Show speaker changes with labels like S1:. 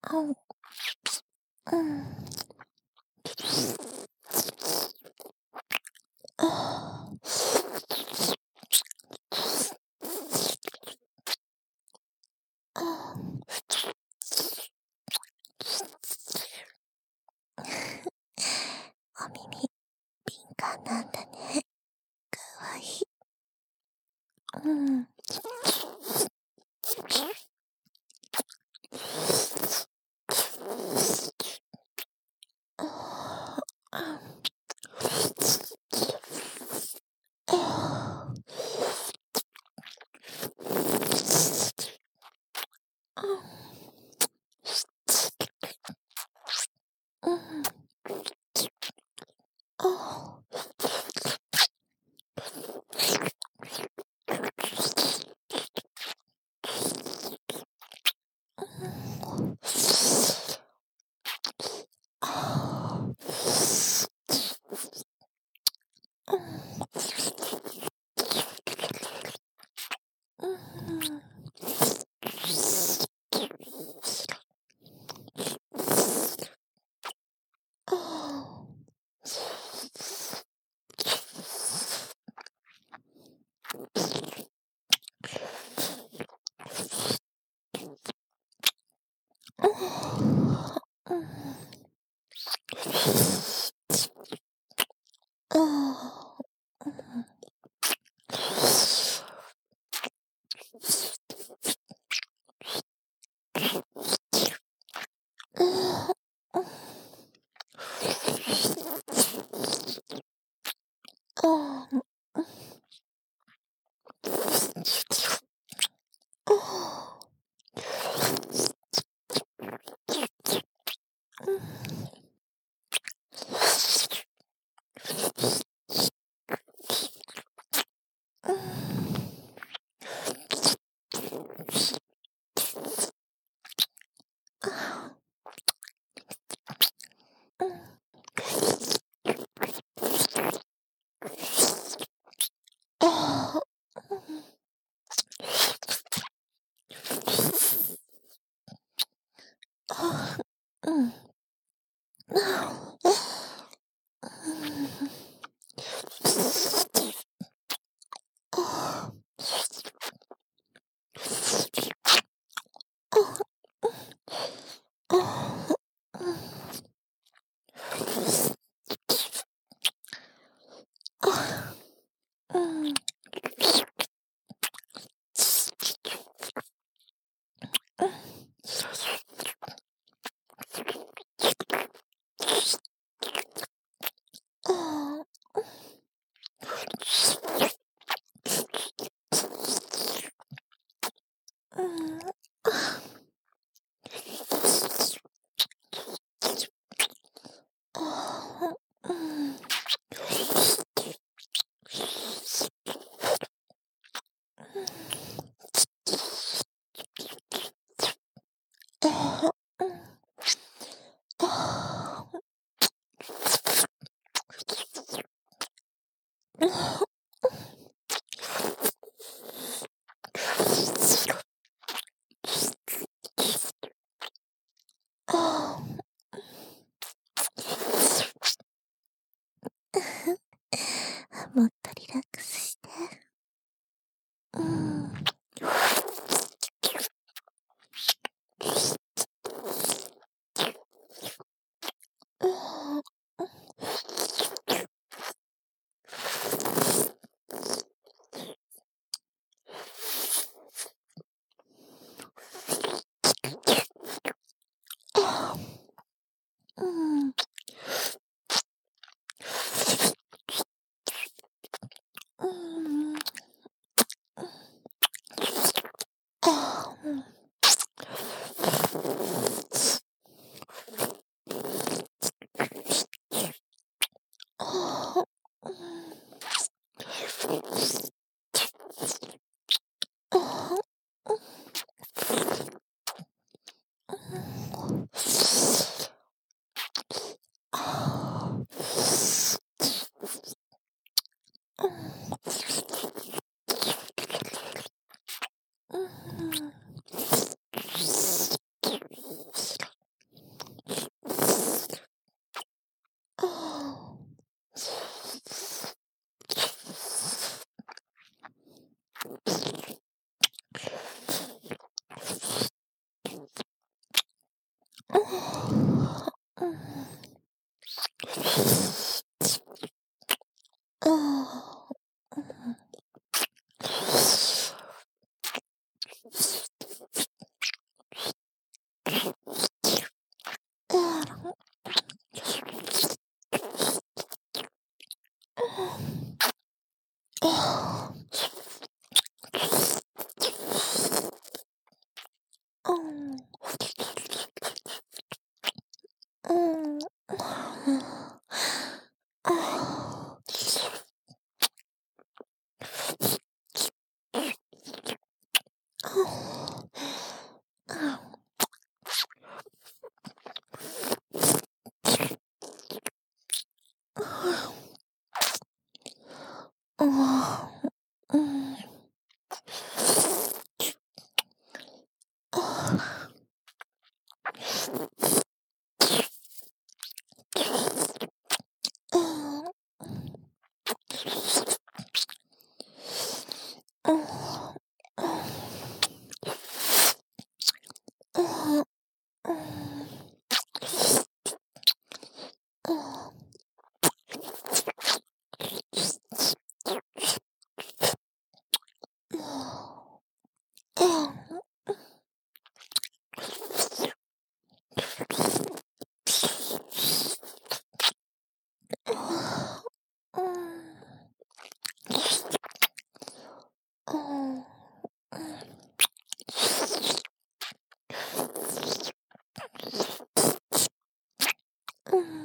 S1: うん、うん。ああ、お耳敏感なんだね。かわいい。うん。ああ、ああ、うん。ああ、うん、うん。ああ、うん。ああ、うん。ああ、うん。ああ、ああ、うん。うん。ああ、うん。ああ、うん。ああ、うん。ああ、うん。ああ、ああ、うん。ああ、うん。うん。ああ、うん。ああ、うん。ああ、うん。ああ、うん。ああ、もっとリラックスして。うん。 うん。うん。ああ、うん。うん。うん。うん。うん。